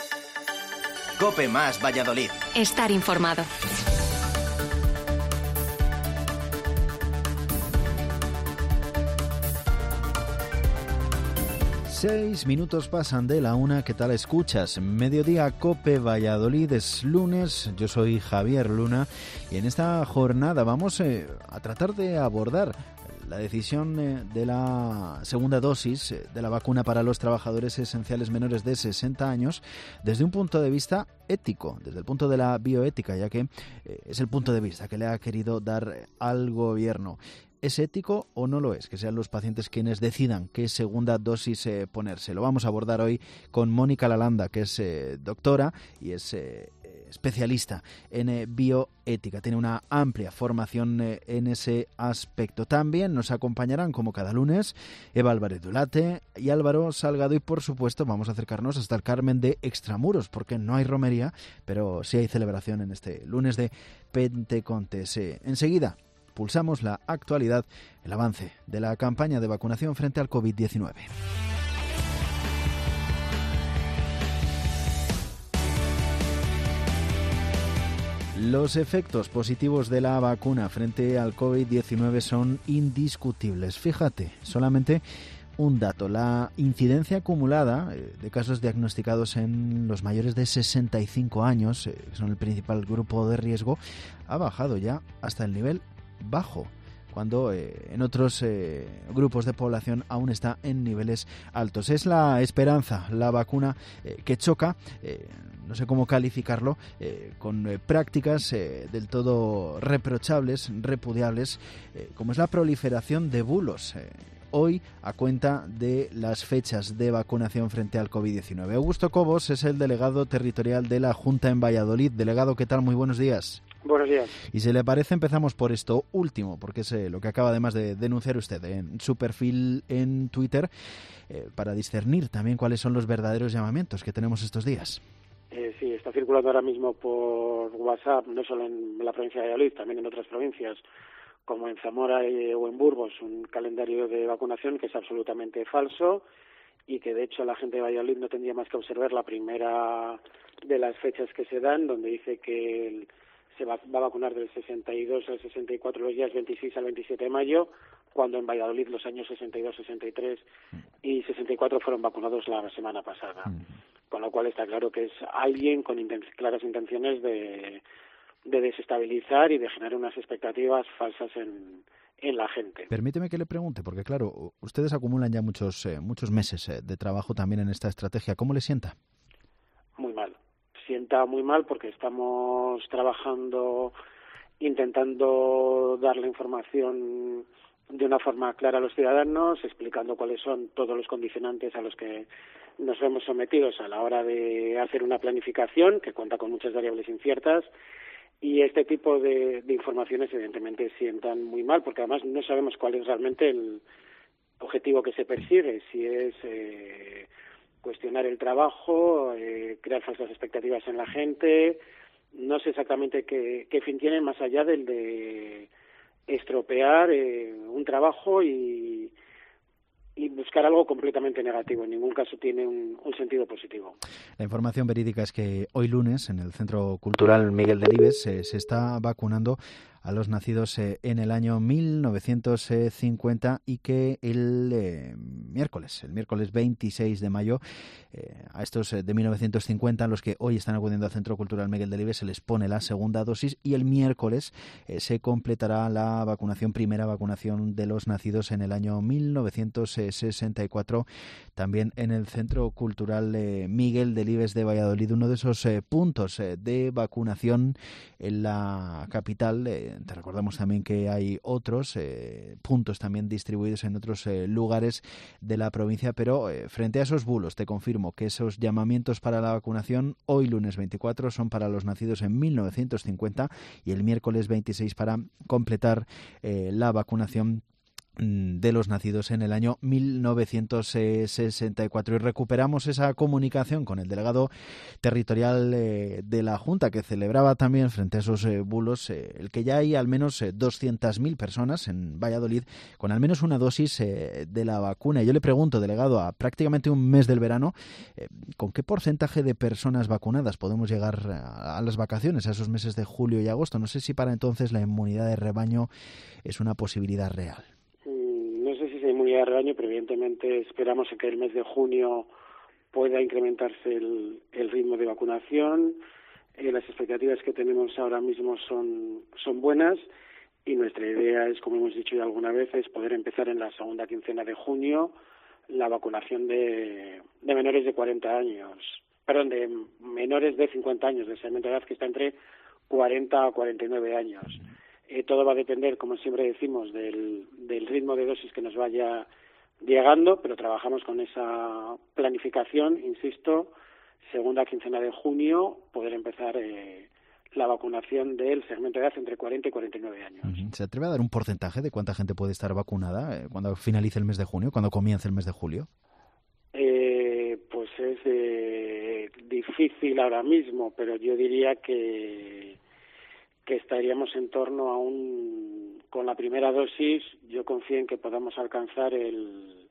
COPE más Valladolid. Estar informado. Seis minutos pasan de la una. ¿Qué tal escuchas? Mediodía COPE Valladolid, es lunes. Yo soy Javier Luna y en esta jornada vamos a tratar de abordar la decisión de la segunda dosis de la vacuna para los trabajadores esenciales menores de 60 años desde un punto de vista ético, desde el punto de la bioética, ya que es el punto de vista que le ha querido dar al gobierno. ¿Es ético o no lo es? Que sean los pacientes quienes decidan qué segunda dosis ponerse. Lo vamos a abordar hoy con Mónica Lalanda, que es doctora y es especialista en bioética. Tiene una amplia formación en ese aspecto. También nos acompañarán, como cada lunes, Eva Álvarez Dulate y Álvaro Salgado. Y, por supuesto, vamos a acercarnos hasta el Carmen de Extramuros, porque no hay romería, pero sí hay celebración en este lunes de Pentecostés. Enseguida pulsamos la actualidad, el avance de la campaña de vacunación frente al COVID-19. Los efectos positivos de la vacuna frente al COVID-19 son indiscutibles. Fíjate, solamente un dato: la incidencia acumulada de casos diagnosticados en los mayores de 65 años, que son el principal grupo de riesgo, ha bajado ya hasta el nivel bajo, cuando en otros grupos de población aún está en niveles altos. Es la esperanza, la vacuna que choca, no sé cómo calificarlo, con prácticas del todo reprochables, repudiables, como es la proliferación de bulos. Hoy, a cuenta de las fechas de vacunación frente al COVID-19. Augusto Cobos es el delegado territorial de la Junta en Valladolid. Delegado, ¿qué tal? Muy buenos días. Buenos días. Y si le parece, empezamos por esto último, porque es lo que acaba además de denunciar usted en su perfil en Twitter, para discernir también cuáles son los verdaderos llamamientos que tenemos estos días. Sí, está circulando ahora mismo por WhatsApp, no solo en la provincia de Valladolid, también en otras provincias, como en Zamora o en Burgos, un calendario de vacunación que es absolutamente falso y que de hecho la gente de Valladolid no tendría más que observar la primera de las fechas que se dan, donde dice que se va a vacunar del 62 al 64 los días 26 al 27 de mayo, cuando en Valladolid los años 62, 63 y 64 fueron vacunados la semana pasada. Con lo cual está claro que es alguien con claras intenciones de desestabilizar y de generar unas expectativas falsas en la gente. Permíteme que le pregunte, porque claro, ustedes acumulan ya muchos meses de trabajo también en esta estrategia. ¿Cómo le sienta? Muy mal. Sienta muy mal porque estamos trabajando, intentando dar la información de una forma clara a los ciudadanos, explicando cuáles son todos los condicionantes a los que nos vemos sometidos a la hora de hacer una planificación que cuenta con muchas variables inciertas. Y este tipo de informaciones evidentemente sientan muy mal, porque además no sabemos cuál es realmente el objetivo que se persigue, si es cuestionar el trabajo, crear falsas expectativas en la gente. No sé exactamente qué fin tienen más allá del de estropear un trabajo y buscar algo completamente negativo. En ningún caso tiene un sentido positivo. La información verídica es que hoy lunes en el Centro Cultural Miguel Delibes se está vacunando a los nacidos en el año 1950 y que el miércoles 26 de mayo, a estos de 1950, a los que hoy están acudiendo al Centro Cultural Miguel Delibes, se les pone la segunda dosis y el miércoles se completará la primera vacunación de los nacidos en el año 1964, también en el Centro Cultural Miguel Delibes de Valladolid, uno de esos puntos de vacunación en la capital. Te recordamos también que hay otros puntos también distribuidos en otros lugares de la provincia, pero frente a esos bulos te confirmo que esos llamamientos para la vacunación hoy lunes 24 son para los nacidos en 1950 y el miércoles 26 para completar la vacunación de los nacidos en el año 1964. Y recuperamos esa comunicación con el delegado territorial de la Junta, que celebraba también frente a esos bulos el que ya hay al menos 200.000 personas en Valladolid con al menos una dosis de la vacuna. Y yo le pregunto, delegado, a prácticamente un mes del verano, ¿con qué porcentaje de personas vacunadas podemos llegar a las vacaciones, a esos meses de julio y agosto? No sé si para entonces la inmunidad de rebaño es una posibilidad real. No sé si es inmunidad de rebaño, pero evidentemente esperamos que el mes de junio pueda incrementarse el ritmo de vacunación. Las expectativas que tenemos ahora mismo son buenas y nuestra idea es, como hemos dicho ya alguna vez, es poder empezar en la segunda quincena de junio la vacunación de menores de 40 años, perdón, de menores de 50 años, de segmento de edad que está entre 40 a 49 años. Todo va a depender, como siempre decimos, del ritmo de dosis que nos vaya llegando, pero trabajamos con esa planificación, insisto, segunda quincena de junio, poder empezar la vacunación del segmento de edad entre 40 y 49 años. ¿Se atreve a dar un porcentaje de cuánta gente puede estar vacunada cuando finalice el mes de junio, cuando comience el mes de julio? Pues es difícil ahora mismo, pero yo diría que estaríamos en torno a con la primera dosis, yo confío en que podamos alcanzar el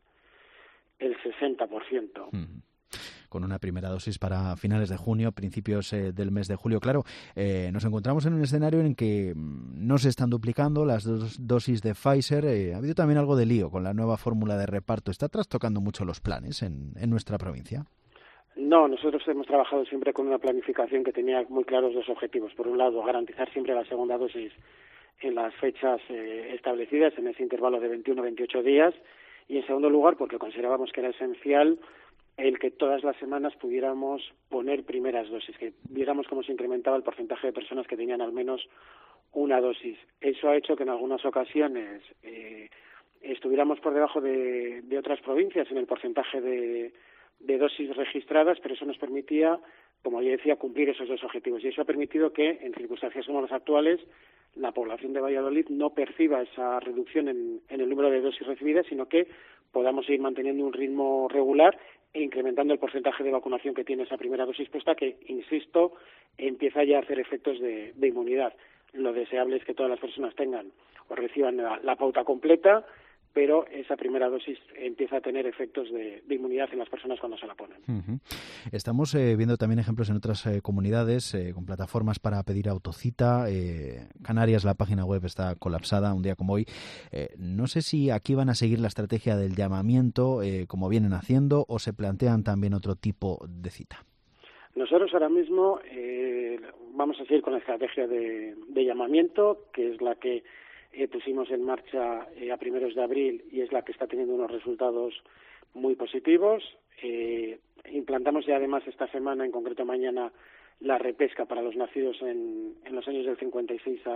60%. Con una primera dosis para finales de junio, principios del mes de julio. Claro, nos encontramos en un escenario en que no se están duplicando las dos dosis de Pfizer. Ha habido también algo de lío con la nueva fórmula de reparto. ¿Está trastocando mucho los planes en nuestra provincia? No, nosotros hemos trabajado siempre con una planificación que tenía muy claros dos objetivos. Por un lado, garantizar siempre la segunda dosis en las fechas establecidas, en ese intervalo de 21-28 días. Y en segundo lugar, porque considerábamos que era esencial el que todas las semanas pudiéramos poner primeras dosis, que viéramos cómo se incrementaba el porcentaje de personas que tenían al menos una dosis. Eso ha hecho que en algunas ocasiones estuviéramos por debajo de otras provincias en el porcentaje de dosis registradas, pero eso nos permitía, como ya decía, cumplir esos dos objetivos. Y eso ha permitido que, en circunstancias como las actuales, la población de Valladolid no perciba esa reducción en el número de dosis recibidas, sino que podamos seguir manteniendo un ritmo regular e incrementando el porcentaje de vacunación que tiene esa primera dosis puesta, que, insisto, empieza ya a hacer efectos de inmunidad. Lo deseable es que todas las personas tengan o reciban la pauta completa, pero esa primera dosis empieza a tener efectos de inmunidad en las personas cuando se la ponen. Estamos viendo también ejemplos en otras comunidades con plataformas para pedir autocita. Canarias, la página web está colapsada un día como hoy. No sé si aquí van a seguir la estrategia del llamamiento como vienen haciendo o se plantean también otro tipo de cita. Nosotros ahora mismo vamos a seguir con la estrategia de llamamiento, que es la que pusimos en marcha a primeros de abril y es la que está teniendo unos resultados muy positivos. Implantamos ya además esta semana, en concreto mañana, la repesca para los nacidos en los años del 55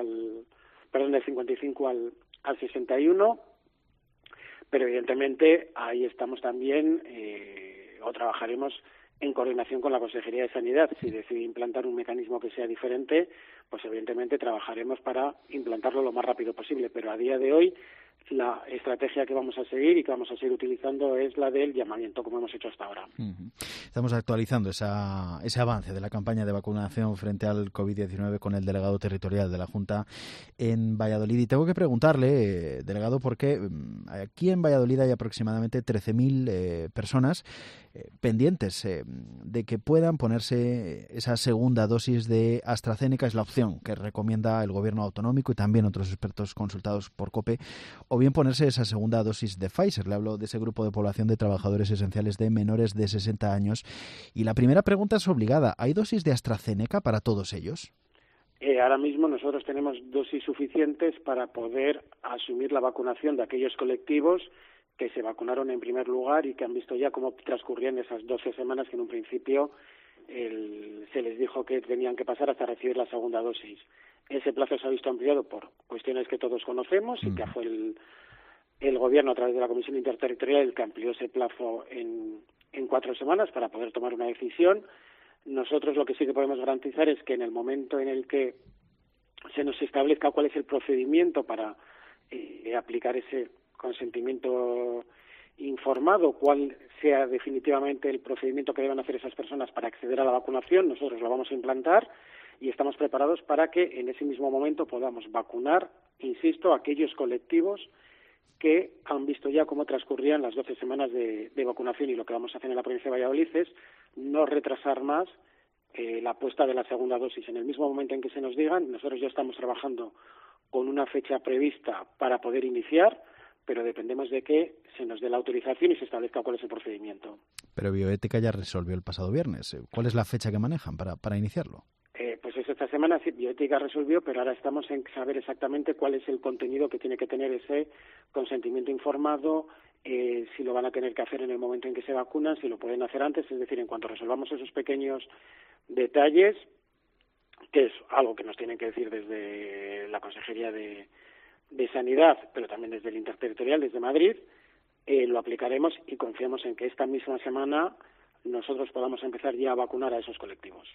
al 61, pero evidentemente ahí estamos también o trabajaremos en coordinación con la Consejería de Sanidad. Si decide implantar un mecanismo que sea diferente, pues evidentemente trabajaremos para implantarlo lo más rápido posible. Pero a día de hoy la estrategia que vamos a seguir y que vamos a seguir utilizando es la del llamamiento, como hemos hecho hasta ahora. Estamos actualizando ese avance de la campaña de vacunación frente al COVID-19 con el delegado territorial de la Junta en Valladolid. Y tengo que preguntarle, delegado, porque aquí en Valladolid hay aproximadamente 13.000 personas pendientes de que puedan ponerse esa segunda dosis de AstraZeneca. Es la opción que recomienda el gobierno autonómico y también otros expertos consultados por COPE, o bien ponerse esa segunda dosis de Pfizer. Le hablo de ese grupo de población de trabajadores esenciales de menores de 60 años. Y la primera pregunta es obligada. ¿Hay dosis de AstraZeneca para todos ellos? Ahora mismo nosotros tenemos dosis suficientes para poder asumir la vacunación de aquellos colectivos que se vacunaron en primer lugar y que han visto ya cómo transcurrían esas 12 semanas que en un principio se les dijo que tenían que pasar hasta recibir la segunda dosis. Ese plazo se ha visto ampliado por cuestiones que todos conocemos y que fue el Gobierno a través de la Comisión Interterritorial el que amplió ese plazo en 4 semanas para poder tomar una decisión. Nosotros lo que sí que podemos garantizar es que en el momento en el que se nos establezca cuál es el procedimiento para aplicar ese consentimiento informado, cuál sea definitivamente el procedimiento que deben hacer esas personas para acceder a la vacunación. Nosotros lo vamos a implantar y estamos preparados para que en ese mismo momento podamos vacunar, insisto, a aquellos colectivos que han visto ya cómo transcurrían las 12 semanas de vacunación, y lo que vamos a hacer en la provincia de Valladolid es no retrasar más la puesta de la segunda dosis. En el mismo momento en que se nos digan, nosotros ya estamos trabajando con una fecha prevista para poder iniciar, pero dependemos de que se nos dé la autorización y se establezca cuál es el procedimiento. Pero Bioética ya resolvió el pasado viernes. ¿Cuál es la fecha que manejan para iniciarlo? Pues esta semana sí, Bioética resolvió, pero ahora estamos en saber exactamente cuál es el contenido que tiene que tener ese consentimiento informado, si lo van a tener que hacer en el momento en que se vacunan, si lo pueden hacer antes, es decir, en cuanto resolvamos esos pequeños detalles, que es algo que nos tienen que decir desde la Consejería de Sanidad, pero también desde el Interterritorial, desde Madrid, lo aplicaremos y confiamos en que esta misma semana nosotros podamos empezar ya a vacunar a esos colectivos.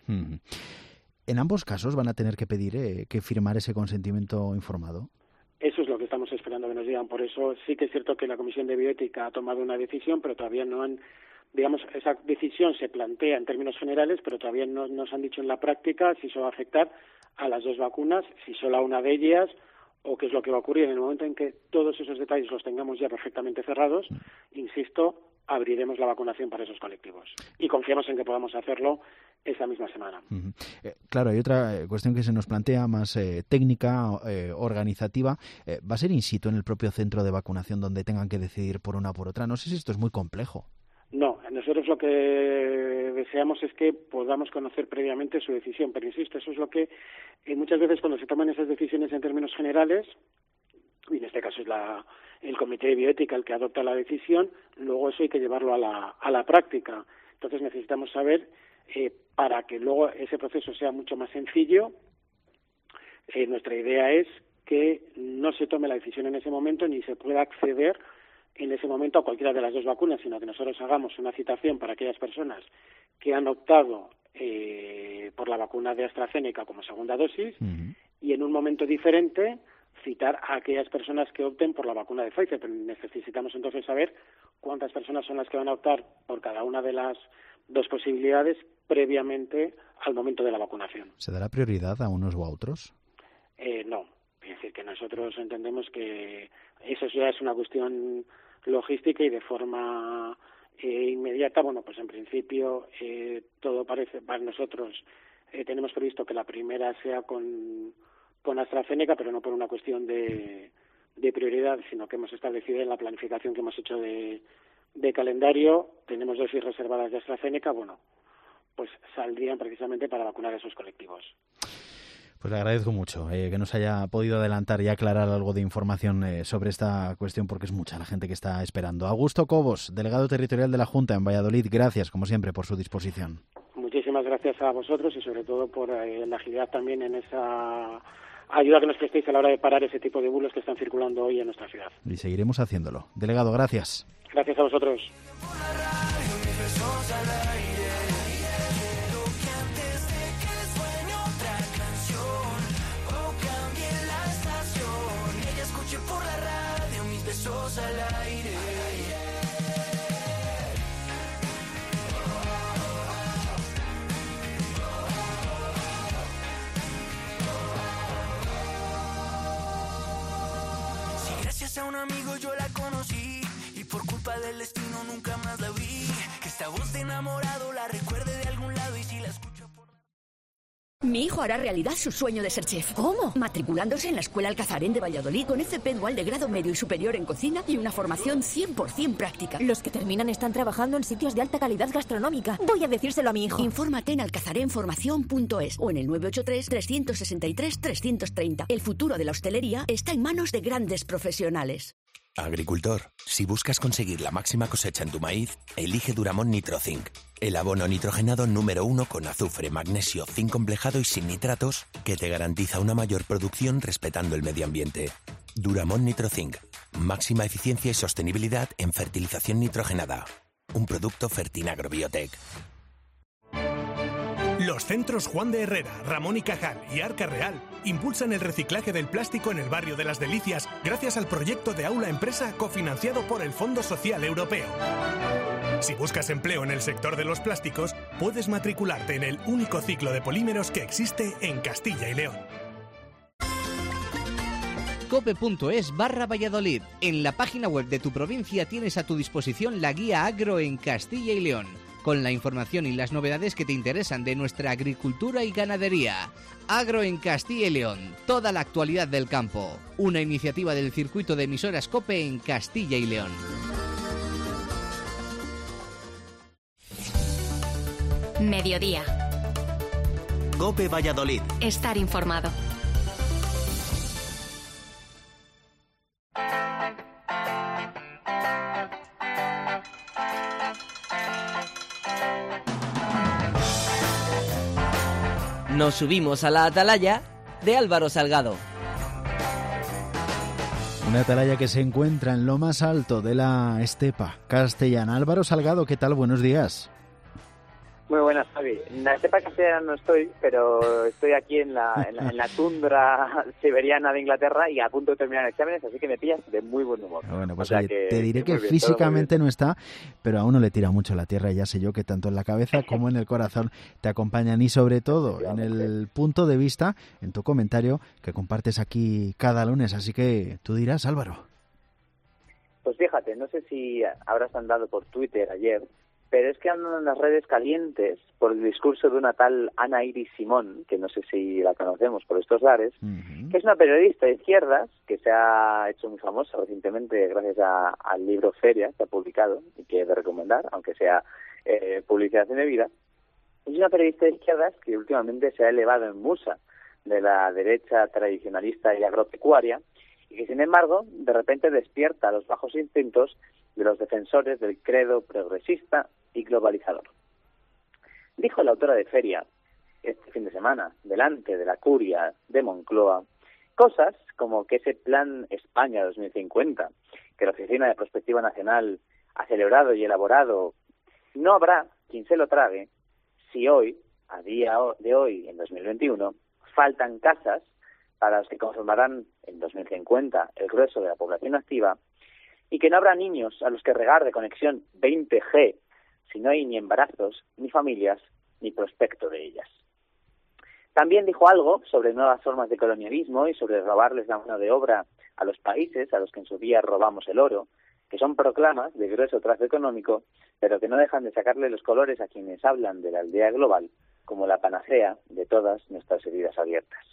¿En ambos casos van a tener que pedir que firmar ese consentimiento informado? Eso es lo que estamos esperando que nos digan. Por eso sí que es cierto que la Comisión de Bioética ha tomado una decisión, pero todavía no han, digamos, esa decisión se plantea en términos generales, pero todavía no nos han dicho en la práctica si eso va a afectar a las dos vacunas, si solo a una de ellas, o qué es lo que va a ocurrir. En el momento en que todos esos detalles los tengamos ya perfectamente cerrados, insisto, abriremos la vacunación para esos colectivos. Y confiamos en que podamos hacerlo esa misma semana. Claro, hay otra cuestión que se nos plantea más técnica, organizativa. ¿Va a ser in situ en el propio centro de vacunación donde tengan que decidir por una o por otra? No sé si esto es muy complejo. No, nosotros lo que deseamos es que podamos conocer previamente su decisión, pero insisto, eso es lo que muchas veces cuando se toman esas decisiones en términos generales, y en este caso es el Comité de Bioética el que adopta la decisión, luego eso hay que llevarlo a la práctica. Entonces necesitamos saber, para que luego ese proceso sea mucho más sencillo, nuestra idea es que no se tome la decisión en ese momento ni se pueda acceder en ese momento a cualquiera de las dos vacunas, sino que nosotros hagamos una citación para aquellas personas que han optado por la vacuna de AstraZeneca como segunda dosis y en un momento diferente citar a aquellas personas que opten por la vacuna de Pfizer. Pero necesitamos entonces saber cuántas personas son las que van a optar por cada una de las dos posibilidades previamente al momento de la vacunación. ¿Se dará prioridad a unos o a otros? No. Es decir, que nosotros entendemos que eso ya es una cuestión logística y de forma inmediata. Bueno, pues en principio todo parece, para nosotros tenemos previsto que la primera sea con AstraZeneca, pero no por una cuestión de prioridad, sino que hemos establecido en la planificación que hemos hecho de calendario, tenemos dosis reservadas de AstraZeneca, bueno, pues saldrían precisamente para vacunar a esos colectivos. Pues le agradezco mucho que nos haya podido adelantar y aclarar algo de información sobre esta cuestión, porque es mucha la gente que está esperando. Augusto Cobos, delegado territorial de la Junta en Valladolid, gracias, como siempre, por su disposición. Muchísimas gracias a vosotros y sobre todo por la agilidad también en esa ayuda que nos prestéis a la hora de parar ese tipo de bulos que están circulando hoy en nuestra ciudad. Y seguiremos haciéndolo. Delegado, gracias. Gracias a vosotros. A un amigo yo la conocí y por culpa del destino nunca más la vi. Que esta voz de enamorado la recuerde de algún lado y si la escucho por... Mi hijo hará realidad su sueño de ser chef. ¿Cómo? Matriculándose en la Escuela Alcazarén de Valladolid con FP dual de grado medio y superior en cocina y una formación 100% práctica. Los que terminan están trabajando en sitios de alta calidad gastronómica. Voy a decírselo a mi hijo. Infórmate en alcazarenformación.es o en el 983-363-330. El futuro de la hostelería está en manos de grandes profesionales. Agricultor, si buscas conseguir la máxima cosecha en tu maíz, elige Duramón Nitrozinc, el abono nitrogenado número 1 con azufre, magnesio, zinc complejado y sin nitratos que te garantiza una mayor producción respetando el medio ambiente. Duramón Nitrozinc, máxima eficiencia y sostenibilidad en fertilización nitrogenada. Un producto Fertinagrobiotec. Los centros Juan de Herrera, Ramón y Cajal y Arca Real impulsan el reciclaje del plástico en el barrio de Las Delicias gracias al proyecto de Aula Empresa cofinanciado por el Fondo Social Europeo. Si buscas empleo en el sector de los plásticos, puedes matricularte en el único ciclo de polímeros que existe en Castilla y León. cope.es/Valladolid. En la página web de tu provincia tienes a tu disposición la guía agro en Castilla y León, con la información y las novedades que te interesan de nuestra agricultura y ganadería. Agro en Castilla y León, toda la actualidad del campo. Una iniciativa del circuito de emisoras COPE en Castilla y León. Mediodía. COPE Valladolid. Estar informado. Nos subimos a la atalaya de Álvaro Salgado. Una atalaya que se encuentra en lo más alto de la estepa castellana. Álvaro Salgado, ¿qué tal? Buenos días. Muy buenas, Javi. En la estepa castellana no estoy, pero estoy aquí en la tundra siberiana de Inglaterra y a punto de terminar exámenes, así que me pillas de muy buen humor. Bueno, pues oye, te diré que físicamente no está, pero a uno le tira mucho la tierra y ya sé yo que tanto en la cabeza como en el corazón te acompañan y sobre todo en el punto de vista, en tu comentario que compartes aquí cada lunes, así que tú dirás, Álvaro. Pues fíjate, no sé si habrás andado por Twitter ayer, pero es que andan en las redes calientes por el discurso de una tal Ana Iris Simón, que no sé si la conocemos por estos lares, que es una periodista de izquierdas que se ha hecho muy famosa recientemente gracias al libro Feria que ha publicado y que he de recomendar, aunque sea publicidad indebida. Es una periodista de izquierdas que últimamente se ha elevado en musa de la derecha tradicionalista y agropecuaria y que, sin embargo, de repente despierta los bajos instintos de los defensores del credo progresista y globalizador. Dijo la autora de Feria este fin de semana, delante de la curia de Moncloa, cosas como que ese plan España 2050, que la Oficina de Prospectiva Nacional ha celebrado y elaborado, no habrá quien se lo trague si hoy, a día de hoy, en 2021, faltan casas para los que conformarán en 2050 el grueso de la población activa, y que no habrá niños a los que regar de conexión 20G si no hay ni embarazos, ni familias, ni prospecto de ellas. También dijo algo sobre nuevas formas de colonialismo y sobre robarles la mano de obra a los países a los que en su día robamos el oro, que son proclamas de grueso trazo económico, pero que no dejan de sacarle los colores a quienes hablan de la aldea global como la panacea de todas nuestras heridas abiertas.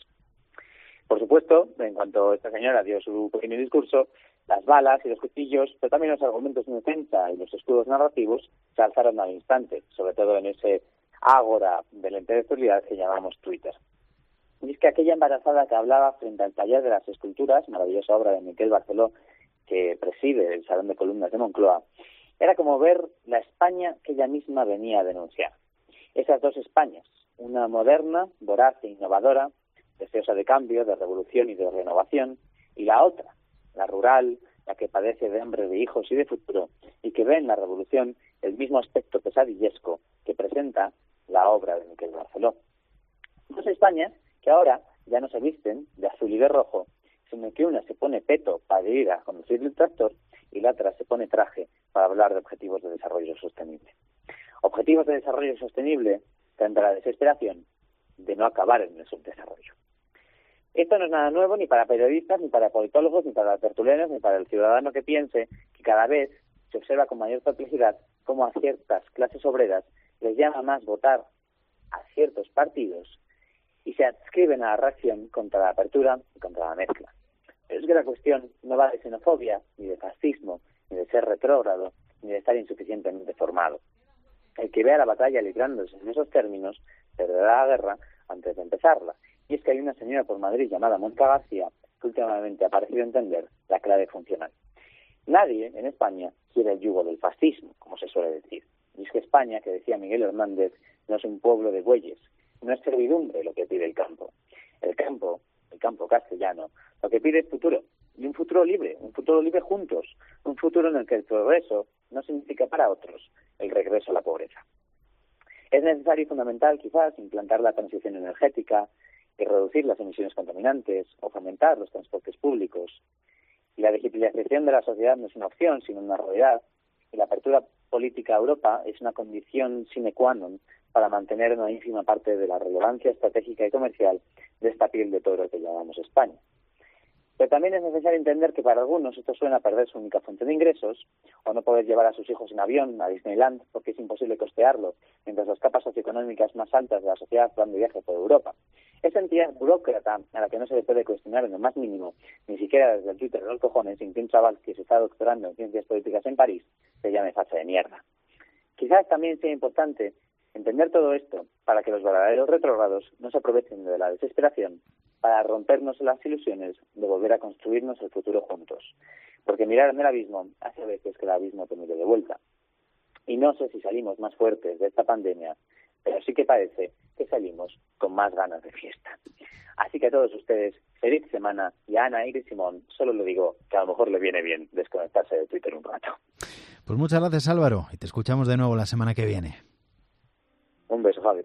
Por supuesto, en cuanto esta señora dio su pequeño discurso, las balas y los cuchillos, pero también los argumentos de defensa y los escudos narrativos se alzaron al instante, sobre todo en ese ágora de la intelectualidad que llamamos Twitter. Y es que aquella embarazada que hablaba frente al taller de las esculturas, maravillosa obra de Miquel Barceló, que preside el Salón de Columnas de Moncloa, era como ver la España que ella misma venía a denunciar. Esas dos Españas, una moderna, voraz e innovadora, deseosa de cambio, de revolución y de renovación, y la otra, la rural, la que padece de hambre de hijos y de futuro, y que ve en la revolución el mismo aspecto pesadillesco que presenta la obra de Miquel Barceló. Dos Españas que ahora ya no se visten de azul y de rojo, sino que una se pone peto para ir a conducir el tractor y la otra se pone traje para hablar de objetivos de desarrollo sostenible. Objetivos de desarrollo sostenible frente a la desesperación de no acabar en el subdesarrollo. Esto no es nada nuevo ni para periodistas, ni para politólogos, ni para tertulianos, ni para el ciudadano que piense que cada vez se observa con mayor perplejidad cómo a ciertas clases obreras les llama más votar a ciertos partidos y se adscriben a la reacción contra la apertura y contra la mezcla. Pero es que la cuestión no va de xenofobia, ni de fascismo, ni de ser retrógrado, ni de estar insuficientemente formado. El que vea la batalla librándose en esos términos perderá la guerra antes de empezarla. Y es que hay una señora por Madrid llamada Mónica García que últimamente ha parecido entender la clave funcional. Nadie en España quiere el yugo del fascismo, como se suele decir. Y es que España, que decía Miguel Hernández, no es un pueblo de bueyes, no es servidumbre lo que pide el campo. El campo castellano, lo que pide es futuro, y un futuro libre juntos, un futuro en el que el progreso no significa para otros el regreso a la pobreza. Es necesario y fundamental, quizás, implantar la transición energética y reducir las emisiones contaminantes o fomentar los transportes públicos. Y la digitalización de la sociedad no es una opción, sino una realidad. Y la apertura política a Europa es una condición sine qua non para mantener una ínfima parte de la relevancia estratégica y comercial de esta piel de toro que llamamos España. Pero también es necesario entender que para algunos esto suena a perder su única fuente de ingresos, o no poder llevar a sus hijos en avión a Disneyland porque es imposible costearlo, mientras las capas socioeconómicas más altas de la sociedad van de viaje por Europa. Esa entidad burócrata a la que no se le puede cuestionar en lo más mínimo, ni siquiera desde el Twitter de los cojones, sin que un chaval que se está doctorando en ciencias políticas en París se llame facha de mierda. Quizás también sea importante entender todo esto para que los verdaderos retrógrados no se aprovechen de la desesperación para rompernos las ilusiones de volver a construirnos el futuro juntos. Porque mirar en el abismo hace a veces que el abismo te mire de vuelta. Y no sé si salimos más fuertes de esta pandemia, pero sí que parece que salimos con más ganas de fiesta. Así que a todos ustedes, feliz semana, y a Ana Iris Simón solo le digo que a lo mejor le viene bien desconectarse de Twitter un rato. Pues muchas gracias, Álvaro, y te escuchamos de nuevo la semana que viene. Un beso, Javi.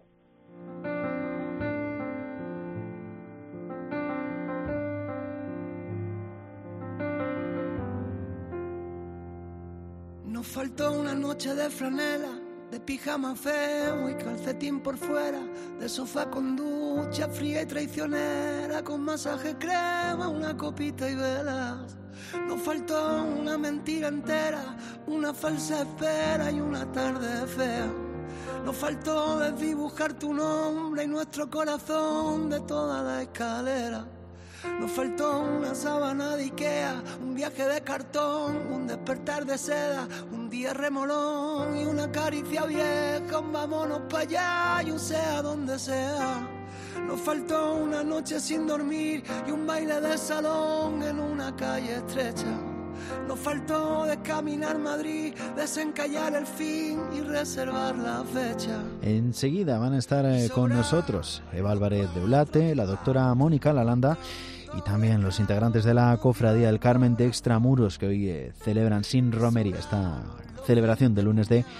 Nos faltó una noche de franela, de pijama feo y calcetín por fuera, de sofá con ducha fría y traicionera, con masaje crema, una copita y velas. Nos faltó una mentira entera, una falsa espera y una tarde fea. Nos faltó desdibujar tu nombre y nuestro corazón de toda la escalera. Nos faltó una sábana de Ikea, un viaje de cartón, un despertar de seda, un día remolón y una caricia vieja, un vámonos para allá y un sea donde sea. Nos faltó una noche sin dormir y un baile de salón en una calle estrecha. Nos faltó de caminar Madrid, desencallar el fin y reservar la fecha. Enseguida van a estar con nosotros Eva Álvarez de Ulate, la doctora Mónica Lalanda y también los integrantes de la Cofradía del Carmen de Extramuros, que hoy celebran sin romería esta celebración del lunes de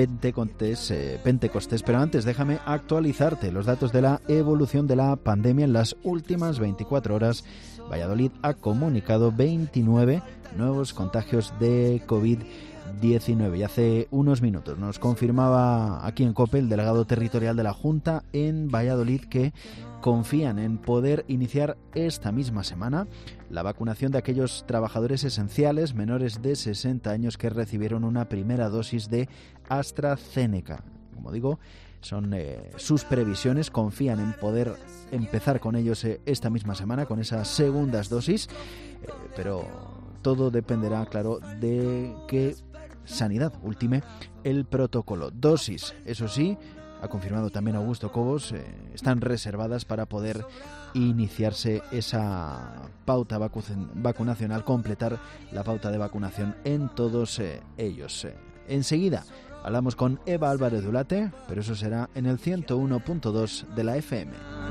Pentecostés. Pero antes déjame actualizarte los datos de la evolución de la pandemia en las últimas 24 horas. Valladolid ha comunicado 29 nuevos contagios de COVID-19 y hace unos minutos nos confirmaba aquí en COPE el delegado territorial de la Junta en Valladolid que confían en poder iniciar esta misma semana la vacunación de aquellos trabajadores esenciales menores de 60 años que recibieron una primera dosis de AstraZeneca. Como digo, son sus previsiones, confían en poder empezar con ellos esta misma semana, con esas segundas dosis, pero todo dependerá, claro, de que Sanidad ultime el protocolo. Dosis, eso sí, ha confirmado también Augusto Cobos, están reservadas para poder iniciarse esa pauta vacunacional, completar la pauta de vacunación en todos ellos. Enseguida hablamos con Eva Álvarez de Ulate, pero eso será en el 101.2 de la FM.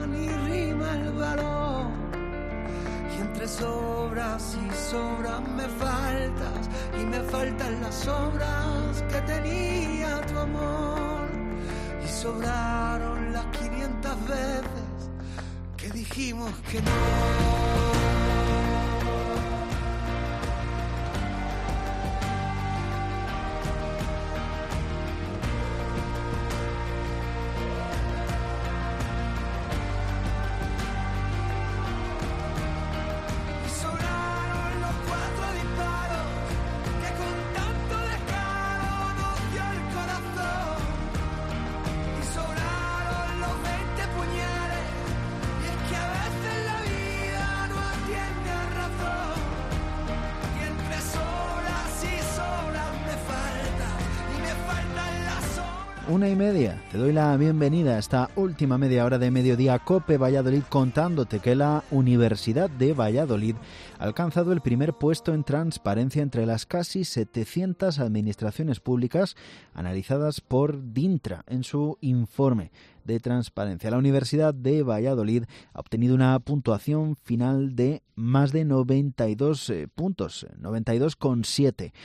Y entre sobras y sobras me faltas, y me faltan las obras que tenía tu amor. Y sobraron las 500 veces que dijimos que no. Una y media, te doy la bienvenida a esta última media hora de Mediodía COPE Valladolid, contándote que la Universidad de Valladolid ha alcanzado el primer puesto en transparencia entre las casi 700 administraciones públicas analizadas por DINTRA en su informe de transparencia. La Universidad de Valladolid ha obtenido una puntuación final de más de 92 puntos, 92,7.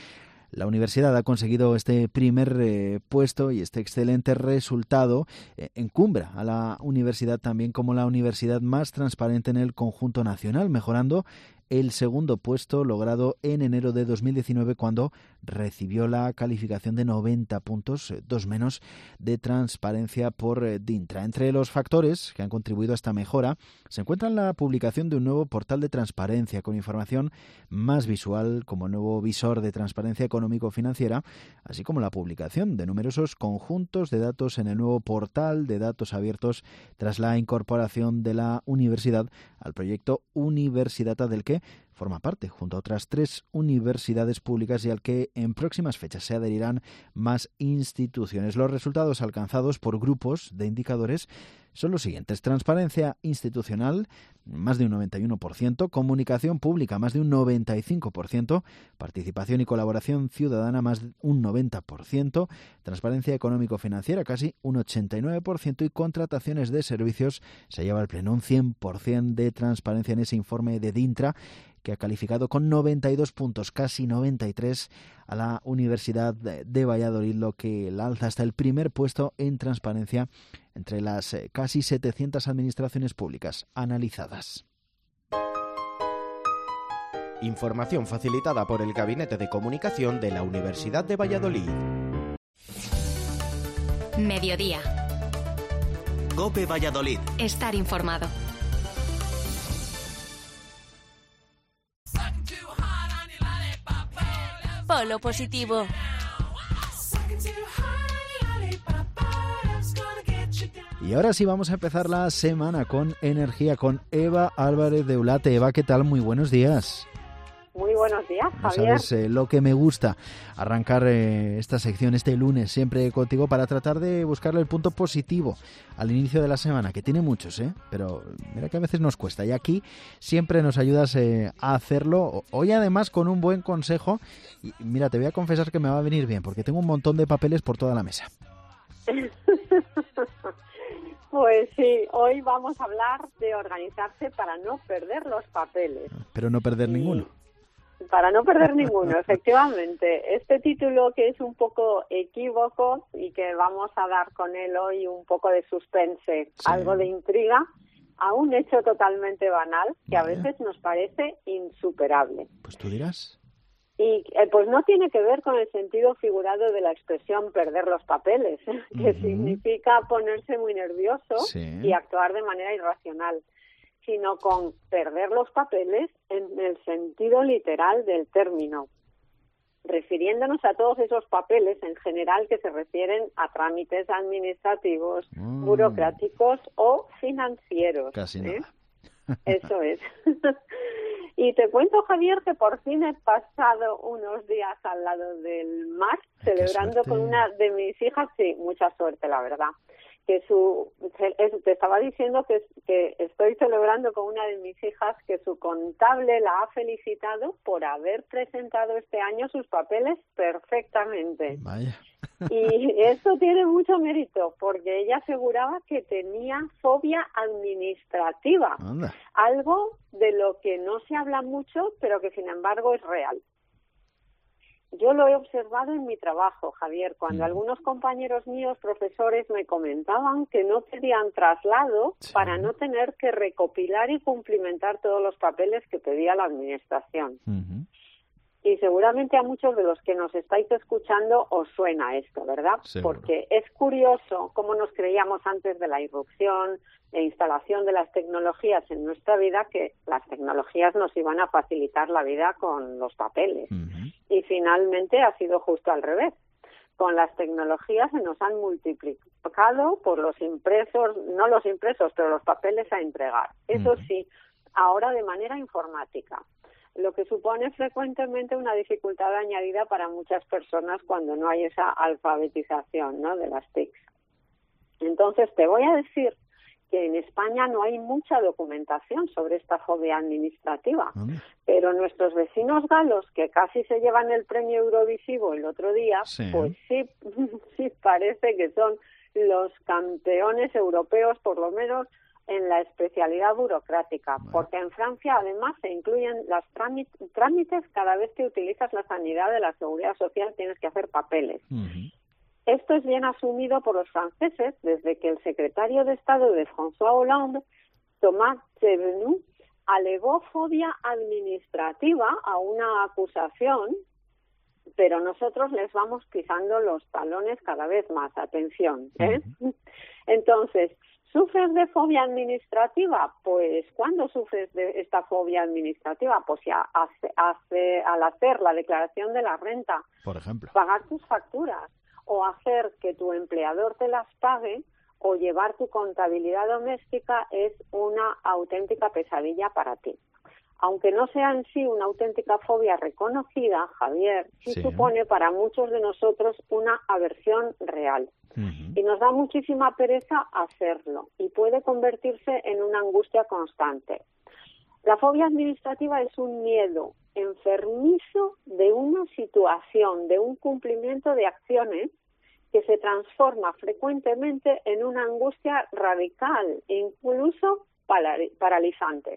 La universidad ha conseguido este primer puesto y este excelente resultado encumbra a la universidad también como la universidad más transparente en el conjunto nacional, mejorando el segundo puesto logrado en enero de 2019 cuando recibió la calificación de 90 puntos, 2 menos de transparencia por DINTRA. Entre los factores que han contribuido a esta mejora se encuentran la publicación de un nuevo portal de transparencia con información más visual como nuevo visor de transparencia económico-financiera, así como la publicación de numerosos conjuntos de datos en el nuevo portal de datos abiertos tras la incorporación de la universidad al proyecto Universidata, del que forma parte junto a otras 3 universidades públicas y al que en próximas fechas se adherirán más instituciones. Los resultados alcanzados por grupos de indicadores son los siguientes: transparencia institucional, más de un 91%, comunicación pública, más de un 95%, participación y colaboración ciudadana, más de un 90%, transparencia económico-financiera, casi un 89%, y contrataciones de servicios se lleva al pleno un 100% de transparencia en ese informe de DINTRA, que ha calificado con 92 puntos, casi 93, a la Universidad de Valladolid, lo que la alza hasta el primer puesto en transparencia entre las casi 700 administraciones públicas analizadas. Información facilitada por el Gabinete de Comunicación de la Universidad de Valladolid. Mediodía. COPE Valladolid. Estar informado. Polo positivo. Y ahora sí vamos a empezar la semana con energía con Eva Álvarez de Ulate. Eva, ¿qué tal? Muy buenos días. Muy buenos días, No Javier. sabes lo que me gusta, arrancar esta sección este lunes siempre contigo para tratar de buscarle el punto positivo al inicio de la semana, que tiene muchos, pero mira que a veces nos cuesta, y aquí siempre nos ayudas a hacerlo. Hoy además con un buen consejo, y mira, te voy a confesar que me va a venir bien porque tengo un montón de papeles por toda la mesa. Pues sí, hoy vamos a hablar de organizarse para no perder los papeles. Pero no perder ninguno. Para no perder ninguno, efectivamente. Este título, que es un poco equívoco y que vamos a dar con él hoy un poco de suspense, sí, algo de intriga, a un hecho totalmente banal que a veces nos parece insuperable. Pues tú dirás. Y pues no tiene que ver con el sentido figurado de la expresión perder los papeles, que significa ponerse muy nervioso y actuar de manera irracional, sino con perder los papeles en el sentido literal del término, refiriéndonos a todos esos papeles en general que se refieren a trámites administrativos, burocráticos o financieros. Casi nada. Eso es. Y te cuento, Javier, que por fin he pasado unos días al lado del mar, celebrando con una de mis hijas, sí, mucha suerte, la verdad. Te estaba diciendo que estoy celebrando con una de mis hijas que su contable la ha felicitado por haber presentado este año sus papeles perfectamente. Vaya. Y esto tiene mucho mérito, porque ella aseguraba que tenía fobia administrativa. Anda. Algo de lo que no se habla mucho, pero que sin embargo es real. Yo lo he observado en mi trabajo, Javier, cuando algunos compañeros míos, profesores, me comentaban que no pedían traslado para no tener que recopilar y cumplimentar todos los papeles que pedía la administración. Y seguramente a muchos de los que nos estáis escuchando os suena esto, ¿verdad? Seguro. Porque es curioso cómo nos creíamos antes de la irrupción e instalación de las tecnologías en nuestra vida que las tecnologías nos iban a facilitar la vida con los papeles. Y finalmente ha sido justo al revés. Con las tecnologías se nos han multiplicado por los impresos, no los impresos, pero los papeles a entregar. Eso sí, ahora de manera informática, lo que supone frecuentemente una dificultad añadida para muchas personas cuando no hay esa alfabetización, ¿no?, de las TICs. Entonces, te voy a decir que en España no hay mucha documentación sobre esta fobia administrativa, pero nuestros vecinos galos, que casi se llevan el premio Eurovisivo el otro día, pues sí parece que son los campeones europeos, por lo menos en la especialidad burocrática, porque en Francia además se incluyen los trámites. Cada vez que utilizas la sanidad de la seguridad social tienes que hacer papeles. Esto es bien asumido por los franceses desde que el secretario de Estado de François Hollande, Thomas Chevenu, alegó fobia administrativa a una acusación, pero nosotros les vamos pisando los talones cada vez más. Atención, ¿eh? Entonces, ¿sufres de fobia administrativa? Pues, ¿cuándo sufres de esta fobia administrativa? Pues ya al hacer la declaración de la renta, por ejemplo, pagar tus facturas, o hacer que tu empleador te las pague, o llevar tu contabilidad doméstica es una auténtica pesadilla para ti. Aunque no sea en sí una auténtica fobia reconocida, Javier, sí supone para muchos de nosotros una aversión real. Y nos da muchísima pereza hacerlo y puede convertirse en una angustia constante. La fobia administrativa es un miedo enfermizo de una situación, de un cumplimiento de acciones que se transforma frecuentemente en una angustia radical e incluso paralizante.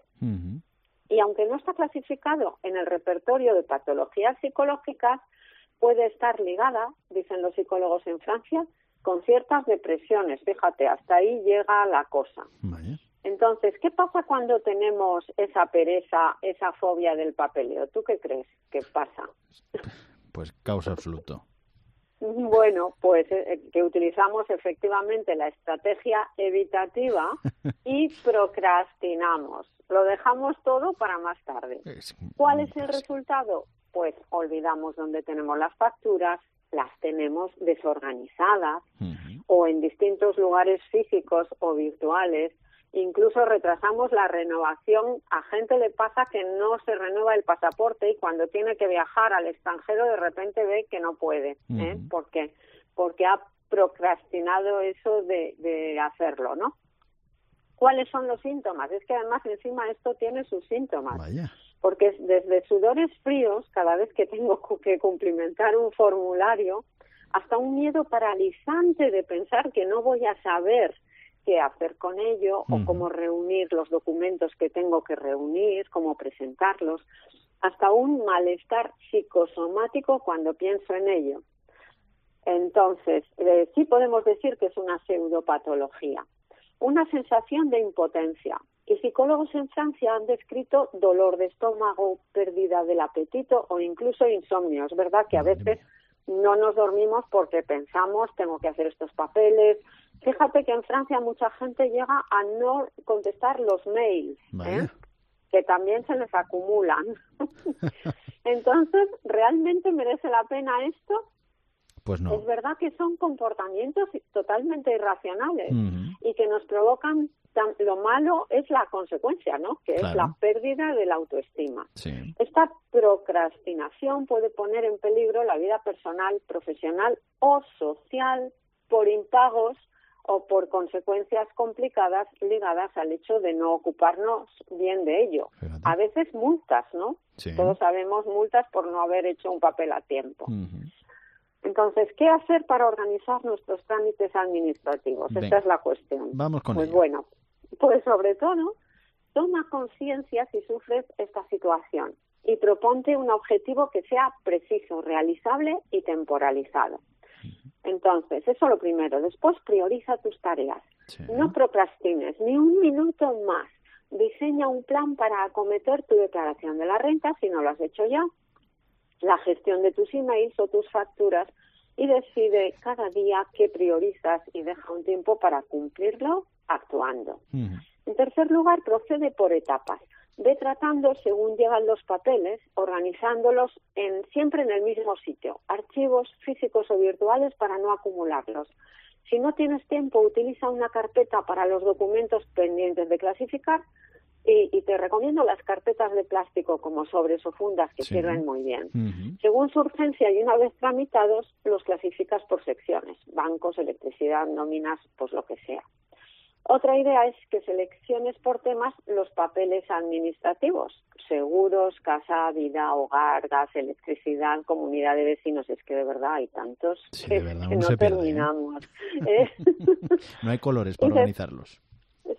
Y aunque no está clasificado en el repertorio de patologías psicológicas, puede estar ligada, dicen los psicólogos en Francia, con ciertas depresiones. Fíjate, hasta ahí llega la cosa. Entonces, ¿qué pasa cuando tenemos esa pereza, esa fobia del papeleo? ¿Tú qué crees que pasa? Pues caos absoluto. Bueno, pues que utilizamos efectivamente la estrategia evitativa y procrastinamos. Lo dejamos todo para más tarde. ¿Cuál es el resultado? Pues olvidamos dónde tenemos las facturas, las tenemos desorganizadas o en distintos lugares físicos o virtuales. Incluso retrasamos la renovación. A gente le pasa que no se renueva el pasaporte y cuando tiene que viajar al extranjero de repente ve que no puede. ¿Por qué? Porque ha procrastinado eso de hacerlo, ¿no? ¿Cuáles son los síntomas? Es que además encima esto tiene sus síntomas. Vaya. Porque desde sudores fríos cada vez que tengo que cumplimentar un formulario, hasta un miedo paralizante de pensar que no voy a saber qué hacer con ello o cómo reunir los documentos que tengo que reunir, cómo presentarlos, hasta un malestar psicosomático cuando pienso en ello. Entonces, sí podemos decir que es una pseudopatología, una sensación de impotencia. Y psicólogos en Francia han descrito dolor de estómago, pérdida del apetito o incluso insomnio. Es verdad que a veces no nos dormimos porque pensamos, tengo que hacer estos papeles. Fíjate que en Francia mucha gente llega a no contestar los mails, que también se les acumulan. Entonces, ¿realmente merece la pena esto? Pues no. Es verdad que son comportamientos totalmente irracionales y que nos provocan. Lo malo es la consecuencia, ¿no? Que es la pérdida de la autoestima. Esta procrastinación puede poner en peligro la vida personal, profesional o social por impagos o por consecuencias complicadas ligadas al hecho de no ocuparnos bien de ello. A veces multas, ¿no? Todos sabemos multas por no haber hecho un papel a tiempo. Entonces, ¿qué hacer para organizar nuestros trámites administrativos? Venga. Esta es la cuestión. Vamos con Pues ello. bueno, pues sobre todo, toma conciencia si sufres esta situación y proponte un objetivo que sea preciso, realizable y temporalizado. Entonces, eso lo primero. Después, prioriza tus tareas. No procrastines ni un minuto más. Diseña un plan para acometer tu declaración de la renta, si no lo has hecho ya, la gestión de tus emails o tus facturas, y decide cada día qué priorizas y deja un tiempo para cumplirlo actuando. En tercer lugar, procede por etapas. Ve tratando según llegan los papeles, organizándolos siempre en el mismo sitio, archivos físicos o virtuales para no acumularlos. Si no tienes tiempo, utiliza una carpeta para los documentos pendientes de clasificar y te recomiendo las carpetas de plástico como sobres o fundas que sirven muy bien. Según su urgencia y una vez tramitados, los clasificas por secciones, bancos, electricidad, nóminas, pues lo que sea. Otra idea es que selecciones por temas los papeles administrativos, seguros, casa, vida, hogar, gas, electricidad, comunidad de vecinos. Es que de verdad hay tantos que no terminamos. No hay colores para organizarlos. Sí, es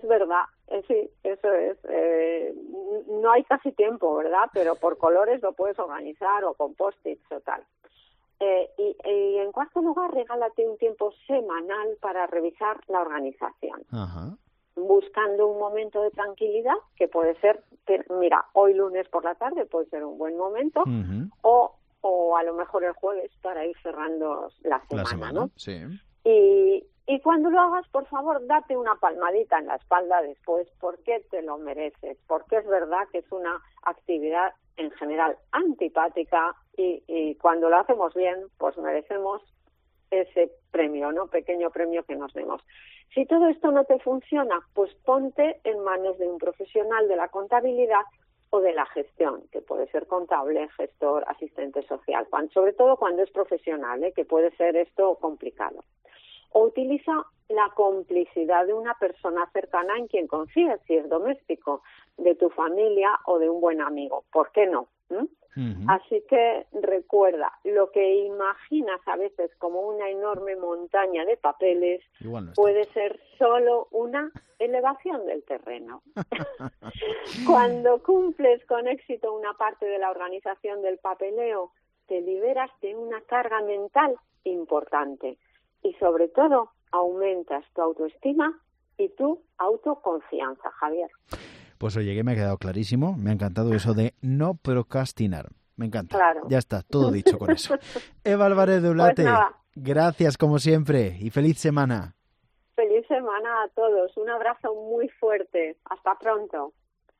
verdad, sí, eso es. No hay casi tiempo, ¿verdad? Pero por colores lo puedes organizar o con post-its o tal. Y en cuarto lugar, regálate un tiempo semanal para revisar la organización. Ajá. Buscando un momento de tranquilidad, que puede ser, mira, hoy lunes por la tarde puede ser un buen momento, o a lo mejor el jueves para ir cerrando la semana, ¿no? Sí. Y cuando lo hagas, por favor, date una palmadita en la espalda después, porque te lo mereces, porque es verdad que es una actividad en general antipática y cuando lo hacemos bien, pues merecemos ese premio, ¿no? Pequeño premio que nos demos. Si todo esto no te funciona, pues ponte en manos de un profesional de la contabilidad o de la gestión, que puede ser contable, gestor, asistente social, sobre todo cuando es profesional, que puede ser esto complicado. O utiliza la complicidad de una persona cercana en quien confíes, si es doméstico, de tu familia o de un buen amigo. ¿Por qué no? Así que recuerda, lo que imaginas a veces como una enorme montaña de papeles puede ser solo una elevación del terreno. Cuando cumples con éxito una parte de la organización del papeleo, te liberas de una carga mental importante y sobre todo aumentas tu autoestima y tu autoconfianza, Javier. Pues oye, que me ha quedado clarísimo, me ha encantado eso de no procrastinar. Me encanta. Claro. Ya está, todo dicho con eso. Eva Álvarez de Ulate, pues gracias como siempre y feliz semana. Feliz semana a todos. Un abrazo muy fuerte. Hasta pronto.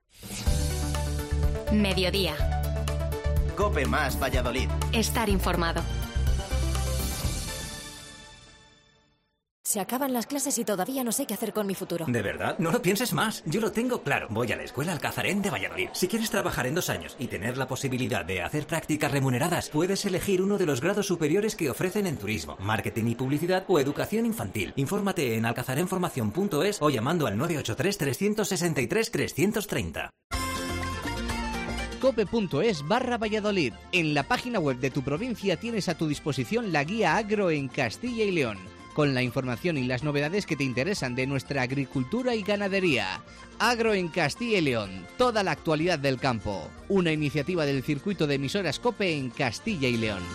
Mediodía. COPE más Valladolid. Estar informado. Se acaban las clases y todavía no sé qué hacer con mi futuro. ¿De verdad? No lo pienses más. Yo lo tengo claro. Voy a la Escuela Alcazarén de Valladolid. Si quieres trabajar en 2 años y tener la posibilidad de hacer prácticas remuneradas, puedes elegir uno de los grados superiores que ofrecen en turismo, marketing y publicidad o educación infantil. Infórmate en alcazarenformacion.es o llamando al 983 363 330. cope.es/Valladolid. En la página web de tu provincia tienes a tu disposición la guía Agro en Castilla y León, con la información y las novedades que te interesan de nuestra agricultura y ganadería. Agro en Castilla y León, toda la actualidad del campo. Una iniciativa del circuito de emisoras COPE en Castilla y León.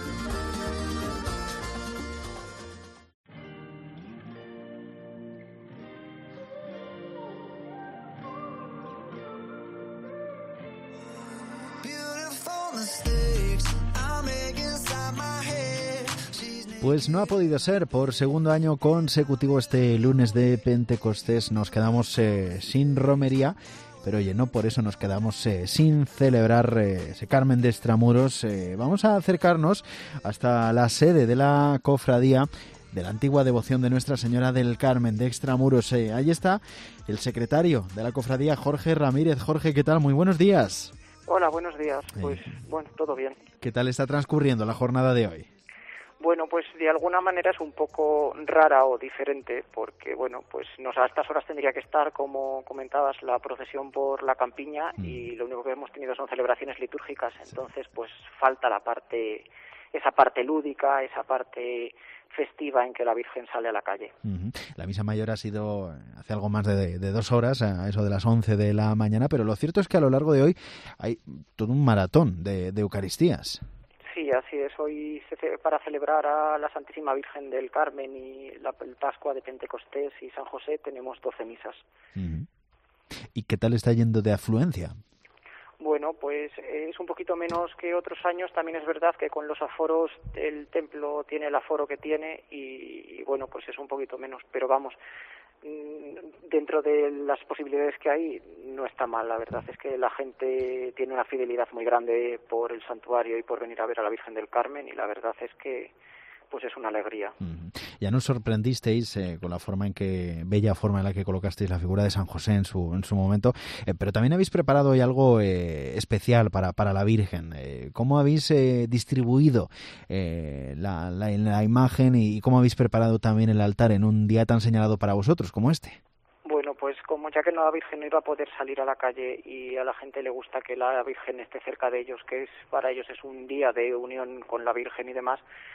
Pues no ha podido ser. Por segundo año consecutivo este lunes de Pentecostés nos quedamos sin romería, pero oye, no por eso nos quedamos sin celebrar ese Carmen de Extramuros. Vamos a acercarnos hasta la sede de la cofradía de la antigua devoción de Nuestra Señora del Carmen de Extramuros. Ahí está el secretario de la cofradía, Jorge Ramírez. Jorge, ¿qué tal? Muy buenos días. Hola, buenos días. Pues bueno, todo bien. ¿Qué tal está transcurriendo la jornada de hoy? Bueno, pues de alguna manera es un poco rara o diferente porque, bueno, pues a estas horas tendría que estar, como comentabas, la procesión por la campiña y lo único que hemos tenido son celebraciones litúrgicas, entonces pues falta esa parte lúdica, esa parte festiva en que la Virgen sale a la calle. La misa mayor ha sido hace algo más de 2 horas, a eso de las 11 de la mañana, pero lo cierto es que a lo largo de hoy hay todo un maratón de Eucaristías. Sí, así es. Hoy para celebrar a la Santísima Virgen del Carmen y el Pascua de Pentecostés y San José tenemos 12 misas. ¿Y qué tal está yendo de afluencia? Bueno, pues es un poquito menos que otros años. También es verdad que con los aforos el templo tiene el aforo que tiene y bueno, pues es un poquito menos. Pero vamos, dentro de las posibilidades que hay no está mal. La verdad es que la gente tiene una fidelidad muy grande por el santuario y por venir a ver a la Virgen del Carmen y la verdad es que pues es una alegría. Ya nos sorprendisteis con la bella forma en la que colocasteis la figura de San José en su momento, pero también habéis preparado hoy algo especial para la Virgen. ¿Cómo habéis distribuido la imagen y cómo habéis preparado también el altar en un día tan señalado para vosotros como este? Bueno, pues como ya que la Virgen no iba a poder salir a la calle y a la gente le gusta que la Virgen esté cerca de ellos, que para ellos es un día de unión con la Virgen y demás,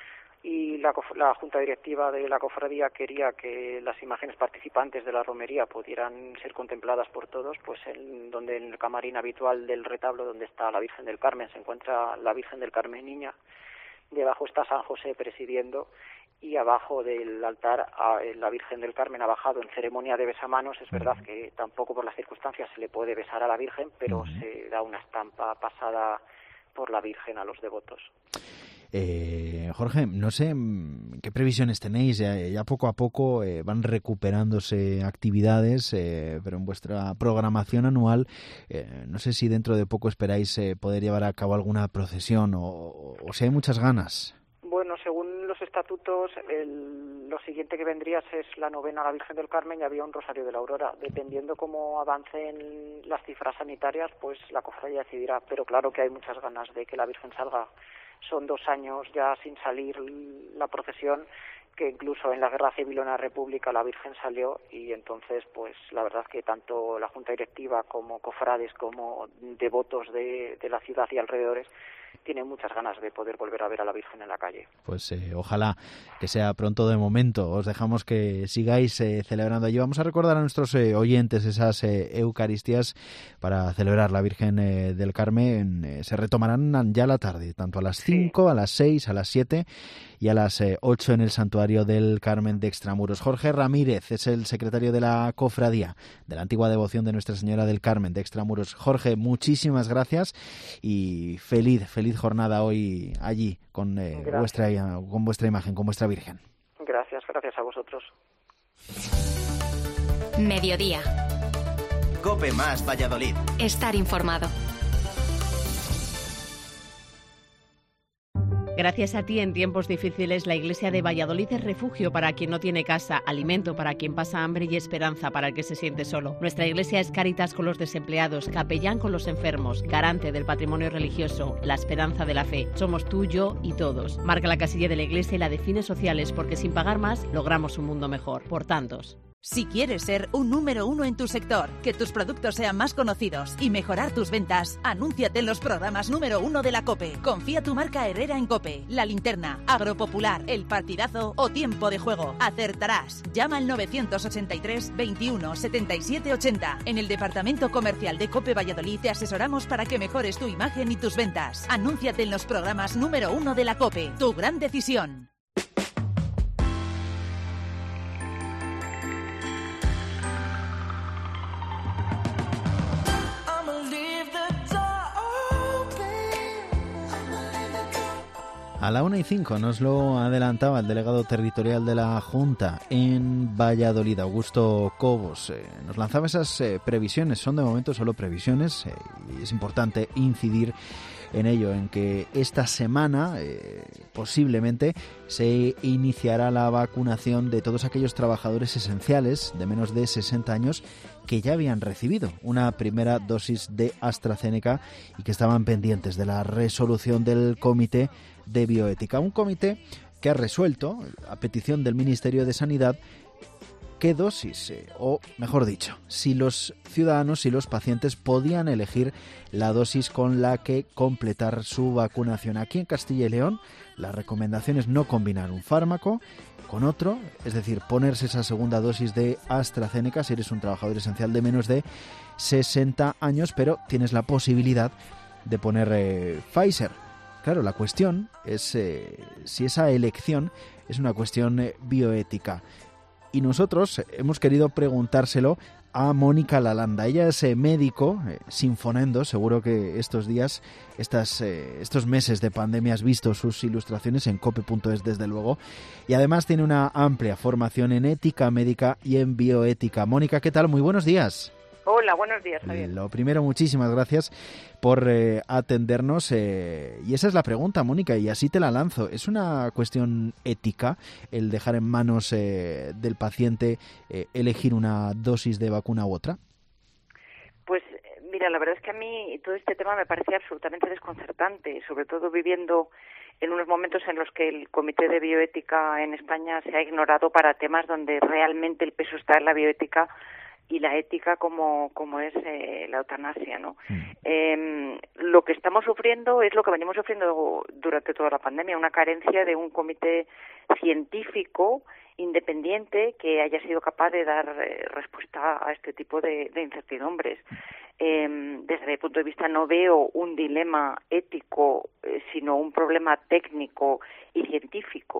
y la junta directiva de la cofradía quería que las imágenes participantes de la romería pudieran ser contempladas por todos, pues en el camarín habitual del retablo donde está la Virgen del Carmen se encuentra la Virgen del Carmen Niña, debajo está San José presidiendo y abajo del altar la Virgen del Carmen ha bajado en ceremonia de besamanos. Es verdad que tampoco por las circunstancias se le puede besar a la Virgen, pero se da una estampa pasada por la Virgen a los devotos. Jorge, no sé qué previsiones tenéis, ya poco a poco van recuperándose actividades, pero en vuestra programación anual, no sé si dentro de poco esperáis poder llevar a cabo alguna procesión o si hay muchas ganas. Bueno, según los estatutos, lo siguiente que vendría es la novena a la Virgen del Carmen y había un Rosario de la Aurora. Dependiendo cómo avancen las cifras sanitarias, pues la cofradía decidirá, pero claro que hay muchas ganas de que la Virgen salga. Son 2 años ya sin salir la procesión, que incluso en la Guerra Civil o en la República la Virgen salió, y entonces pues la verdad es que tanto la Junta Directiva como cofrades como devotos de la ciudad y alrededores tienen muchas ganas de poder volver a ver a la Virgen en la calle. Pues ojalá que sea pronto. De momento os dejamos que sigáis celebrando allí. Vamos a recordar a nuestros oyentes esas Eucaristías para celebrar la Virgen del Carmen. Se retomarán ya a la tarde, tanto a las 5, a las 6, a las 7 y a las 8 en el Santuario del Carmen de Extramuros. Jorge Ramírez es el secretario de la Cofradía de la antigua devoción de Nuestra Señora del Carmen de Extramuros. Jorge, muchísimas gracias y feliz jornada hoy allí con vuestra imagen, con vuestra Virgen. Gracias a vosotros. Mediodía. COPE más Valladolid. Estar informado. Gracias a ti, en tiempos difíciles, la Iglesia de Valladolid es refugio para quien no tiene casa, alimento para quien pasa hambre y esperanza para el que se siente solo. Nuestra Iglesia es Cáritas con los desempleados, capellán con los enfermos, garante del patrimonio religioso, la esperanza de la fe. Somos tú, yo y todos. Marca la casilla de la Iglesia y la define sociales, porque sin pagar más logramos un mundo mejor. Por tantos. Si quieres ser un número 1 en tu sector, que tus productos sean más conocidos y mejorar tus ventas, anúnciate en los programas número 1 de la COPE. Confía tu marca Herrera en COPE, La Linterna, Agropopular, El Partidazo o Tiempo de Juego. Acertarás. Llama al 983 21 77 80. En el departamento comercial de COPE Valladolid te asesoramos para que mejores tu imagen y tus ventas. Anúnciate en los programas número 1 de la COPE. Tu gran decisión. A la 1:05 nos lo adelantaba el delegado territorial de la Junta en Valladolid, Augusto Cobos. Nos lanzaba esas previsiones, son de momento solo previsiones, y es importante incidir en ello, en que esta semana posiblemente se iniciará la vacunación de todos aquellos trabajadores esenciales de menos de 60 años que ya habían recibido una primera dosis de AstraZeneca y que estaban pendientes de la resolución del Comité de Bioética. Un comité que ha resuelto, a petición del Ministerio de Sanidad, qué dosis, o mejor dicho, si los ciudadanos y los pacientes podían elegir la dosis con la que completar su vacunación. Aquí en Castilla y León, la recomendación es no combinar un fármaco con otro, es decir, ponerse esa segunda dosis de AstraZeneca si eres un trabajador esencial de menos de 60 años, pero tienes la posibilidad de poner Pfizer. Claro, la cuestión es si esa elección es una cuestión bioética. Y nosotros hemos querido preguntárselo a Mónica Lalanda. Ella es médico, sinfonendo. Seguro que estos días, estos meses de pandemia has visto sus ilustraciones en cope.es, desde luego. Y además tiene una amplia formación en ética médica y en bioética. Mónica, ¿qué tal? Muy buenos días. Hola, buenos días, Javier. Lo primero, muchísimas gracias por atendernos. Y esa es la pregunta, Mónica, y así te la lanzo. ¿Es una cuestión ética el dejar en manos del paciente elegir una dosis de vacuna u otra? Pues mira, la verdad es que a mí todo este tema me parece absolutamente desconcertante, sobre todo viviendo en unos momentos en los que el Comité de Bioética en España se ha ignorado para temas donde realmente el peso está en la bioética. y la ética como es la eutanasia, ¿no? Lo que estamos sufriendo es lo que venimos sufriendo durante toda la pandemia, una carencia de un comité científico independiente que haya sido capaz de dar respuesta a este tipo de incertidumbres. Desde mi punto de vista no veo un dilema ético, sino un problema técnico y científico.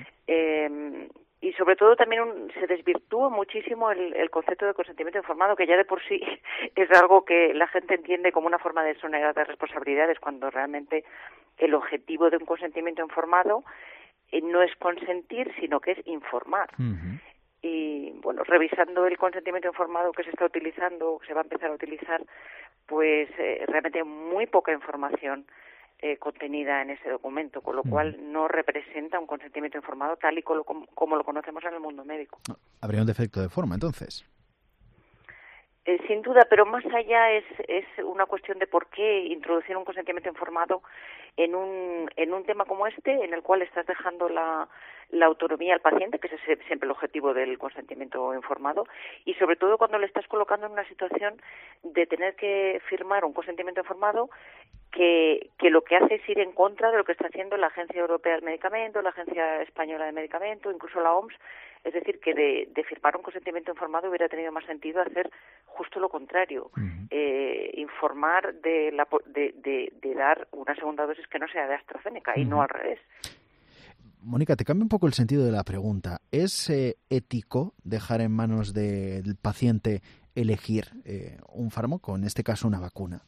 Y sobre todo también se desvirtúa muchísimo el concepto de consentimiento informado, que ya de por sí es algo que la gente entiende como una forma de exonerar de responsabilidades, cuando realmente el objetivo de un consentimiento informado no es consentir, sino que es informar. Y bueno, revisando el consentimiento informado que se está utilizando, se va a empezar a utilizar, pues realmente muy poca información contenida en ese documento, con lo cual no representa un consentimiento informado tal y como lo conocemos en el mundo médico. ¿Habría un defecto de forma, entonces? Sin duda, pero más allá es una cuestión de por qué introducir un consentimiento informado en un tema como este, en el cual estás dejando la autonomía al paciente, que ese es siempre el objetivo del consentimiento informado, y sobre todo cuando le estás colocando en una situación de tener que firmar un consentimiento informado que lo que hace es ir en contra de lo que está haciendo la Agencia Europea del Medicamento, la Agencia Española del Medicamento, incluso la OMS. Es decir, que de firmar un consentimiento informado hubiera tenido más sentido hacer justo lo contrario, informar de dar una segunda dosis que no sea de AstraZeneca y no al revés. Mónica, te cambia un poco el sentido de la pregunta. ¿Es ético dejar en manos del paciente elegir un fármaco, en este caso una vacuna?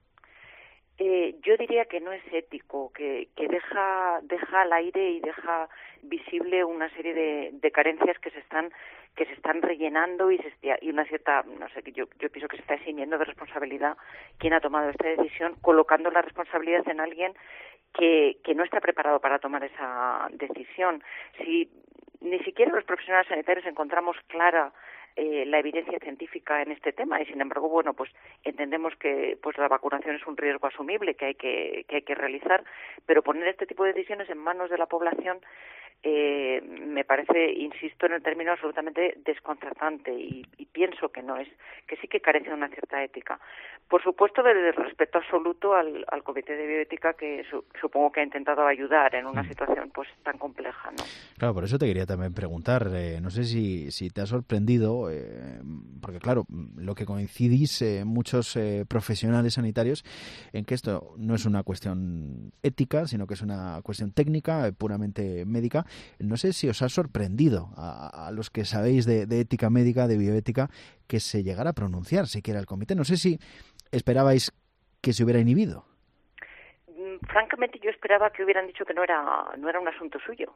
Yo diría que no es ético, que deja al aire y deja visible una serie de carencias que se están rellenando y una cierta, no sé, yo pienso que se está eximiendo de responsabilidad quien ha tomado esta decisión, colocando la responsabilidad en alguien que no está preparado para tomar esa decisión. Si ni siquiera los profesionales sanitarios encontramos clara la evidencia científica en este tema, y sin embargo, bueno, pues entendemos que pues la vacunación es un riesgo asumible que hay que realizar, pero poner este tipo de decisiones en manos de la población me parece, insisto en el término, absolutamente desconcertante, y pienso que no es, que sí que carece de una cierta ética. Por supuesto, del respeto absoluto al Comité de Bioética, que supongo que ha intentado ayudar en una situación pues tan compleja, ¿no? Claro, por eso te quería también preguntar, no sé si te ha sorprendido, porque claro, lo que coincidís muchos profesionales sanitarios en que esto no es una cuestión ética, sino que es una cuestión técnica, puramente médica. No sé si os ha sorprendido a los que sabéis de ética médica, de bioética, que se llegara a pronunciar siquiera el comité. No sé si esperabais que se hubiera inhibido. Francamente, yo esperaba que hubieran dicho que no era un asunto suyo.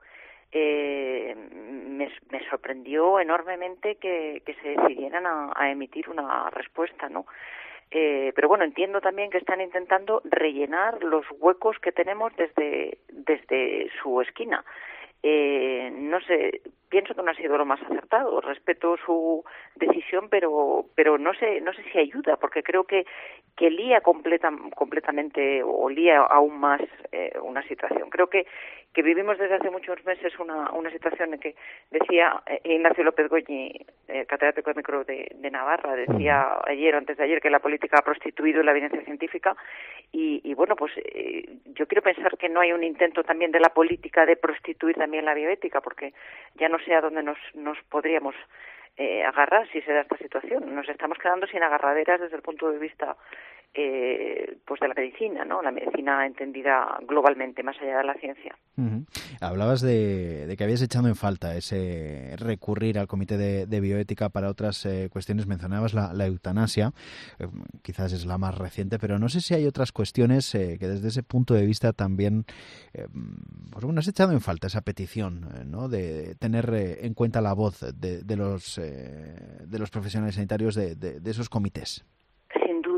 Me sorprendió enormemente que se decidieran a emitir una respuesta, ¿no? Pero bueno, entiendo también que están intentando rellenar los huecos que tenemos desde su esquina. No sé, pienso que no ha sido lo más acertado. Respeto su decisión, pero no sé si ayuda, porque creo que lía completamente o lía aún más una situación. Creo que vivimos desde hace muchos meses una situación en que decía Ignacio López Goñi, catedrático de micro de Navarra, decía ayer o antes de ayer que la política ha prostituido la evidencia científica, y bueno, pues yo quiero pensar que no hay un intento también de la política de prostituir también la bioética, porque ya no sé a dónde nos podríamos agarrar si se da esta situación. Nos estamos quedando sin agarraderas desde el punto de vista pues de la medicina, ¿no? La medicina entendida globalmente, más allá de la ciencia. Hablabas de que habías echado en falta ese recurrir al Comité de Bioética para otras cuestiones. Mencionabas la eutanasia, quizás es la más reciente, pero no sé si hay otras cuestiones que desde ese punto de vista también pues bueno, has echado en falta esa petición, ¿no? De tener en cuenta la voz de los profesionales sanitarios de esos comités. Sin duda,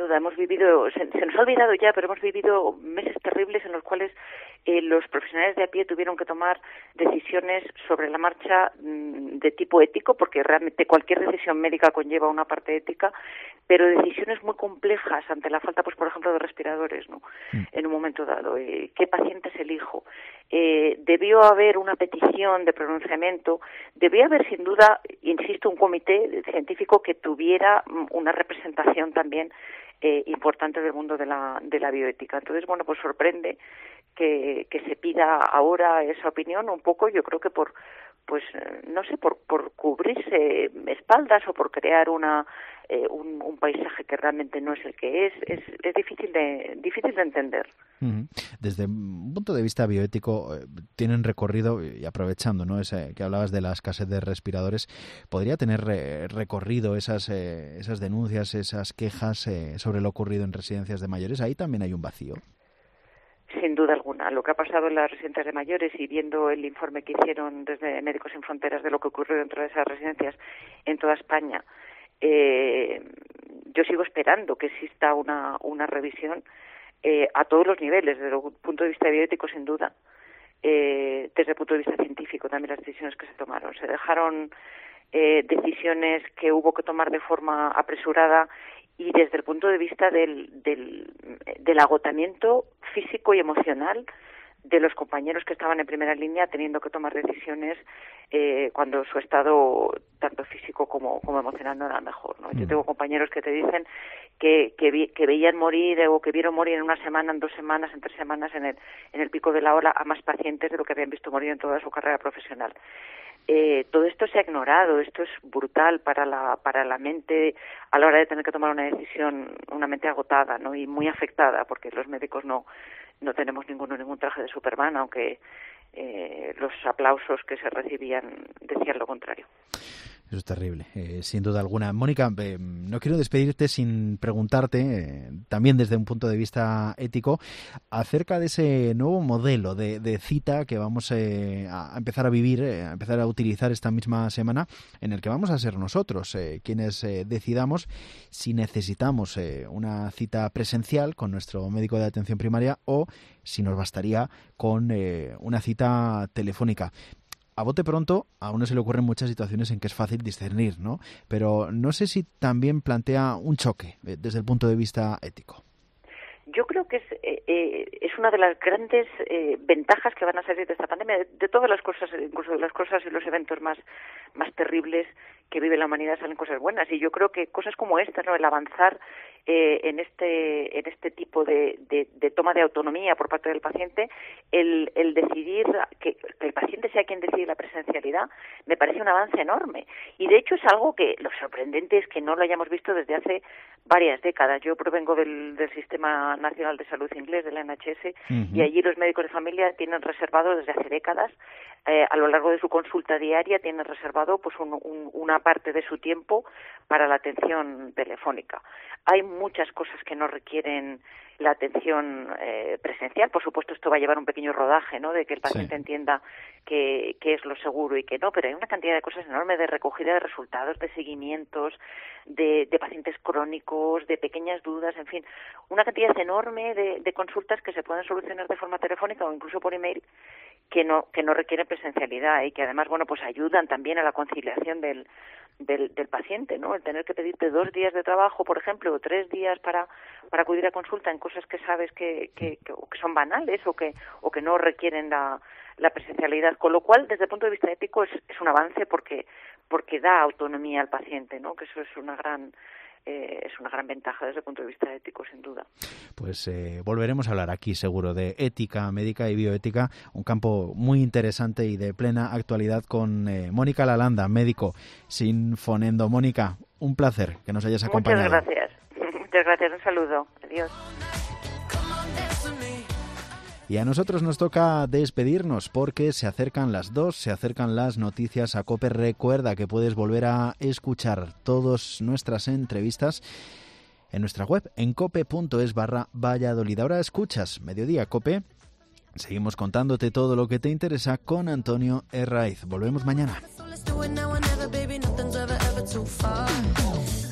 duda. Hemos vivido, se nos ha olvidado ya, pero hemos vivido meses terribles en los cuales los profesionales de a pie tuvieron que tomar decisiones sobre la marcha de tipo ético, porque realmente cualquier decisión médica conlleva una parte ética, pero decisiones muy complejas ante la falta, pues por ejemplo, de respiradores, ¿no? En un momento dado. ¿Qué pacientes elijo? Debió haber una petición de pronunciamiento, debió haber sin duda, insisto, un comité científico que tuviera una representación también importante del mundo de la bioética. Entonces, bueno, pues sorprende que se pida ahora esa opinión, un poco, yo creo que por cubrirse espaldas o por crear un paisaje que realmente no es el que es difícil de entender. Desde un punto de vista bioético, tienen recorrido, y aprovechando, ¿no?, ese que hablabas de la escasez de respiradores, ¿podría tener recorrido esas denuncias, esas quejas sobre lo ocurrido en residencias de mayores? Ahí también hay un vacío. Sin duda alguna. Lo que ha pasado en las residencias de mayores, y viendo el informe que hicieron desde Médicos Sin Fronteras de lo que ocurrió dentro de esas residencias en toda España, yo sigo esperando que exista una revisión a todos los niveles, desde el punto de vista bioético, sin duda, desde el punto de vista científico también las decisiones que se tomaron. Se dejaron decisiones que hubo que tomar de forma apresurada, y desde el punto de vista del agotamiento físico y emocional de los compañeros que estaban en primera línea teniendo que tomar decisiones cuando su estado tanto físico como emocional no era mejor, ¿no? Yo tengo compañeros que te dicen que veían morir o que vieron morir en una semana, en 2 semanas, en 3 semanas en el pico de la ola a más pacientes de lo que habían visto morir en toda su carrera profesional. Todo esto se ha ignorado. Esto es brutal para la mente a la hora de tener que tomar una decisión, una mente agotada, ¿no?, y muy afectada, porque los médicos no tenemos ningún traje de Superman, aunque los aplausos que se recibían decían lo contrario. Eso es terrible, sin duda alguna. Mónica, no quiero despedirte sin preguntarte, también desde un punto de vista ético, acerca de ese nuevo modelo de cita que vamos a empezar a vivir, a empezar a utilizar esta misma semana, en el que vamos a ser nosotros quienes decidamos si necesitamos una cita presencial con nuestro médico de atención primaria o si nos bastaría con una cita telefónica. A bote pronto, a uno se le ocurren muchas situaciones en que es fácil discernir, ¿no? Pero no sé si también plantea un choque desde el punto de vista ético. Yo creo que es una de las grandes ventajas que van a salir de esta pandemia, de todas las cosas, incluso de las cosas y los eventos más terribles que vive la humanidad, salen cosas buenas. Y yo creo que cosas como esta, ¿no?, el avanzar en este tipo de toma de autonomía por parte del paciente, el decidir que el paciente sea quien decide la presencialidad, me parece un avance enorme. Y de hecho es algo que lo sorprendente es que no lo hayamos visto desde hace varias décadas. Yo provengo del Sistema Nacional de Salud inglés, del NHS, y allí los médicos de familia tienen reservado desde hace décadas, a lo largo de su consulta diaria, tienen reservado pues una parte de su tiempo para la atención telefónica. Hay muchas cosas que no requieren la atención presencial. Por supuesto, esto va a llevar un pequeño rodaje, ¿no?, de que el paciente entienda qué es lo seguro y qué no, pero hay una cantidad de cosas enormes de recogida de resultados, de seguimientos, de pacientes crónicos, de pequeñas dudas, en fin, una cantidad enorme de consultas que se pueden solucionar de forma telefónica o incluso por email que no requieren presencialidad y que además, bueno, pues ayudan también a la conciliación del paciente, ¿no? El tener que pedirte 2 días de trabajo, por ejemplo, o 3 días para acudir a consulta en cosas que sabes que son banales o que no requieren la presencialidad, con lo cual, desde el punto de vista ético, es un avance porque da autonomía al paciente, ¿no?, que eso es una gran ventaja desde el punto de vista ético, sin duda. Pues volveremos a hablar aquí, seguro, de ética médica y bioética, un campo muy interesante y de plena actualidad con Mónica Lalanda, médico sinfonendo. Mónica, un placer que nos hayas acompañado. Muchas gracias, un saludo, adiós. Y a nosotros nos toca despedirnos porque se acercan las 2, se acercan las noticias a COPE. Recuerda que puedes volver a escuchar todas nuestras entrevistas en nuestra web, en cope.es/Valladolid. Ahora escuchas Mediodía COPE. Seguimos contándote todo lo que te interesa con Antonio Herraiz. Volvemos mañana.